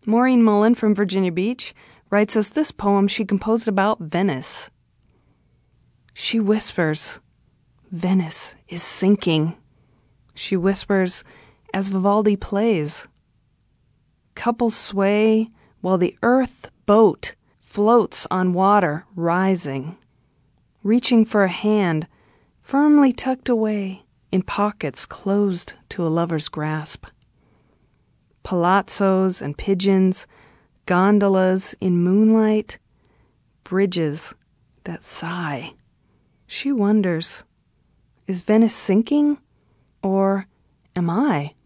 Maureen Mullen from Virginia Beach writes us this poem she composed about Venice. She whispers, Venice is sinking. She whispers as Vivaldi plays. Couples sway while the earth boat floats on water rising, reaching for a hand firmly tucked away in pockets closed to a lover's grasp. Palazzos and pigeons, gondolas in moonlight, bridges that sigh. She wonders, is Venice sinking, or am I?